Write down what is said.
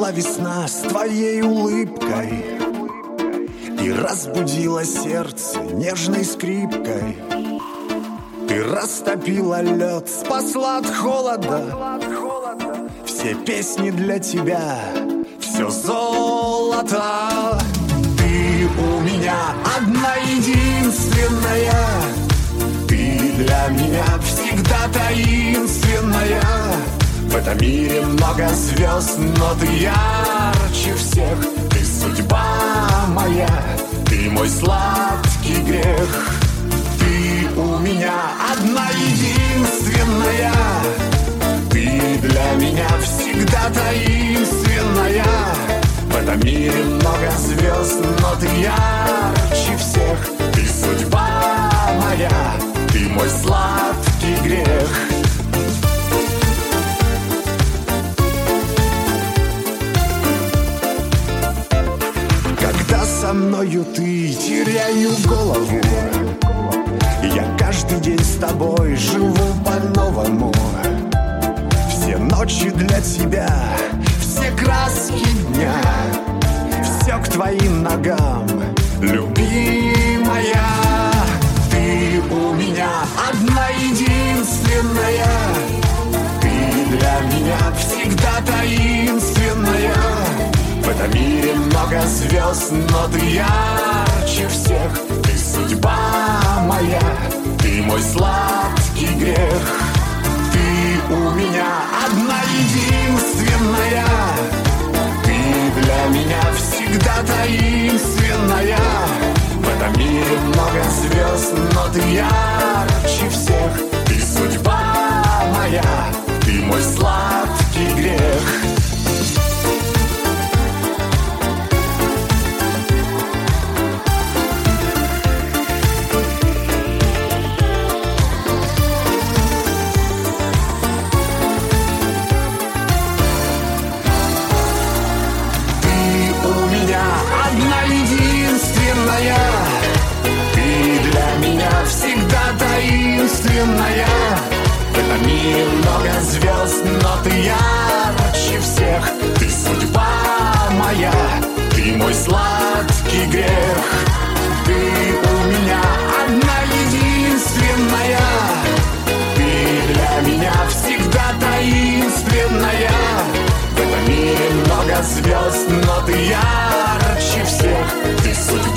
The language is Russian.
Пришла весна с твоей улыбкой и разбудила сердце нежной скрипкой. Ты растопила лед, спасла от холода. Все песни для тебя, все золото. Ты у меня одна единственная. Ты для меня всегда таинственная. В этом мире много звезд, но ты ярче всех. Ты судьба моя, ты мой сладкий грех. Ты у меня одна единственная. Ты для меня всегда таинственная. В этом мире много звезд, но ты ярче всех. Ты судьба моя, ты мой сладкий грех. Когда со мною ты, теряю голову. Я каждый день с тобой живу по-новому. Все ночи для тебя, все краски дня, все к твоим ногам, любимая. Ты у меня одна единственная. Ты для меня всегда таинственная. В этом мире много звезд, но ты ярче всех. Ты судьба моя, ты мой сладкий грех. Ты у меня одна единственная. Ты для меня всегда таинственная. В этом мире много звезд, но ты ярче всех. Ты судьба моя, ты мой сладкий грех. Таинственная. В этом мире много звезд, но ты ярче всех. Ты судьба моя, ты мой сладкий грех. Ты у меня одна единственная. Ты для меня всегда таинственная. В этом мире много звезд, но ты ярче всех. Ты судьба